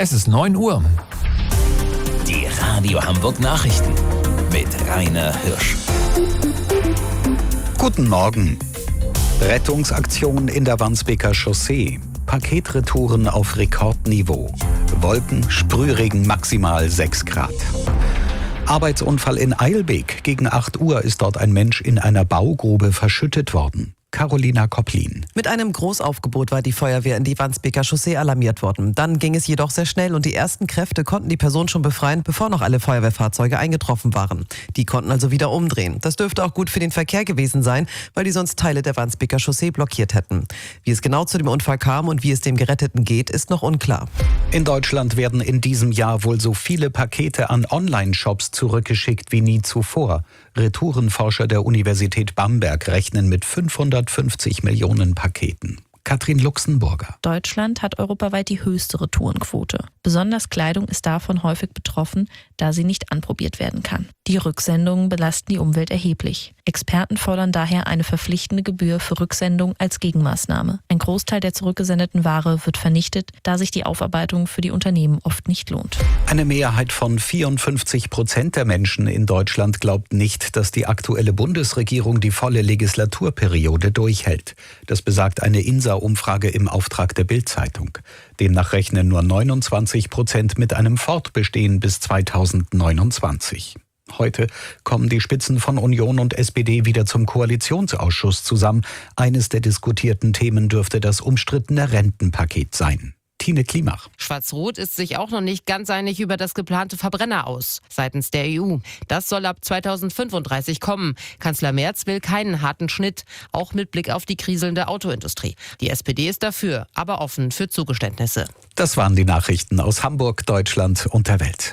Es ist 9 Uhr. Die Radio Hamburg Nachrichten mit Rainer Hirsch. Guten Morgen. Rettungsaktion in der Wandsbeker Chaussee. Paketretouren auf Rekordniveau. Wolken, Sprühregen maximal 6 Grad. Arbeitsunfall in Eilbek. Gegen 8 Uhr ist dort ein Mensch in einer Baugrube verschüttet worden. Carolina Kopplin. Mit einem Großaufgebot war die Feuerwehr in die Wandsbeker Chaussee alarmiert worden. Dann ging es jedoch sehr schnell und die ersten Kräfte konnten die Person schon befreien, bevor noch alle Feuerwehrfahrzeuge eingetroffen waren. Die konnten also wieder umdrehen. Das dürfte auch gut für den Verkehr gewesen sein, weil die sonst Teile der Wandsbeker Chaussee blockiert hätten. Wie es genau zu dem Unfall kam und wie es dem Geretteten geht, ist noch unklar. In Deutschland werden in diesem Jahr wohl so viele Pakete an Online-Shops zurückgeschickt wie nie zuvor. Retourenforscher der Universität Bamberg rechnen mit 550 Millionen Paketen. Katrin Luxemburger. Deutschland hat europaweit die höchste Retourenquote. Besonders Kleidung ist davon häufig betroffen, da sie nicht anprobiert werden kann. Die Rücksendungen belasten die Umwelt erheblich. Experten fordern daher eine verpflichtende Gebühr für Rücksendung als Gegenmaßnahme. Ein Großteil der zurückgesendeten Ware wird vernichtet, da sich die Aufarbeitung für die Unternehmen oft nicht lohnt. Eine Mehrheit von 54% der Menschen in Deutschland glaubt nicht, dass die aktuelle Bundesregierung die volle Legislaturperiode durchhält. Das besagt eine INSA-Umfrage im Auftrag der Bild-Zeitung. Demnach rechnen nur 29% mit einem Fortbestehen bis 2029. Heute kommen die Spitzen von Union und SPD wieder zum Koalitionsausschuss zusammen. Eines der diskutierten Themen dürfte das umstrittene Rentenpaket sein. Tine Klimach. Schwarz-Rot ist sich auch noch nicht ganz einig über das geplante Verbrenner aus seitens der EU. Das soll ab 2035 kommen. Kanzler Merz will keinen harten Schnitt, auch mit Blick auf die kriselnde Autoindustrie. Die SPD ist dafür, aber offen für Zugeständnisse. Das waren die Nachrichten aus Hamburg, Deutschland und der Welt.